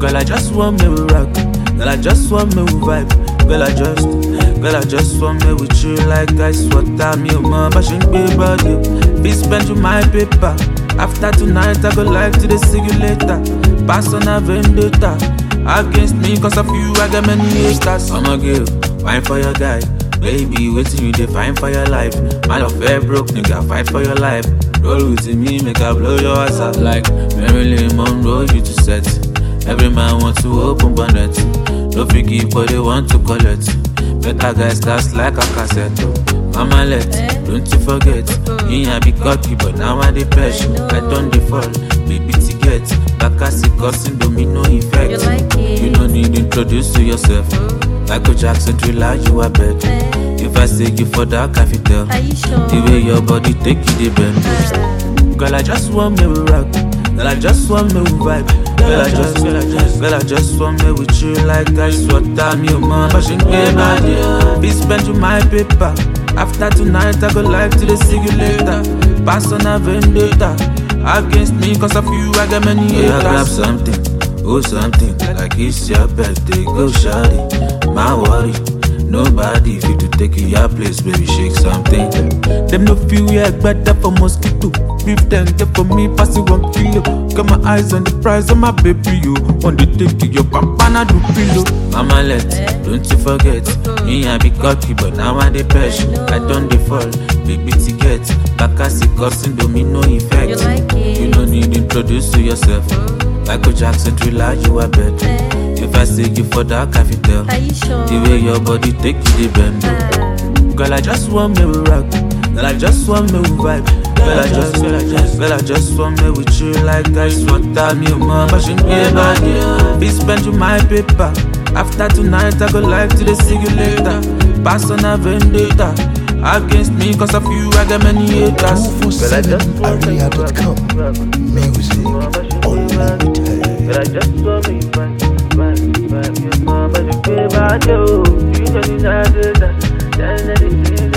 Girl, I just want me with rock. Girl, I just want me with vibe. Girl, I just want me with you like ice water. Me and my passion be body. Be spend you my paper. After tonight, I go like to see you later. Pass on a vendetta against me, cause of you, I got many haters. I'ma give wine for your guy. Baby, waiting you define for your life. My love fair broke, nigga, fight for your life. Roll with me, make I blow your ass out. Like Marilyn Monroe, you to set. Every man wants to open bonnet. Don't forgive, but they want to collect. Better guys, that's like a cassette. Mama let, don't you forget. Me I be cocky, but now I dey pressure. I don't default, baby to get. Back as it causing domino effect. You don't need to introduce to yourself. Michael Jackson thriller, you are bet. If I say you for that, I fit tell. The way your body take you, the bend. Girl, I just want me with rock. Girl, I just want me with vibe. Girl, I just want me with you like ice water. Me and my passion be body. Be spend you my paper. After tonight, I go like to see you later. Pass on a vendetta against me, cause of you, I got many haters. Yeah, grab something, oh something, like it's your birthday, go shawty. My worry, nobody fit to take your place, baby, shake something. Them no feel like better for mosquito. Beef them, get for me, pass it 1 kilo. Got my eyes on the prize of my baby, you. On the take your papa, na do pillow. Mama let, don't you forget. Me I be cocky, but now I dey pressure. I don't default, baby to get. Back as it causing domino effect. You don't need to introduce to yourself. Michael Jackson thriller, you are bet. If I say you for that, I fit tell. The way your body take you, the bend. Girl, I just want me with rock. Girl, I just want me with vibe. Girl, I just want me with you like ice water. Me and my passion be body. Be spend you my paper. After tonight, I go like to see you later. Pass on a vendetta against me, cause of you, I got many haters. 247aria.com. Music unlimited. Girl, I just want me my passion be body. You know you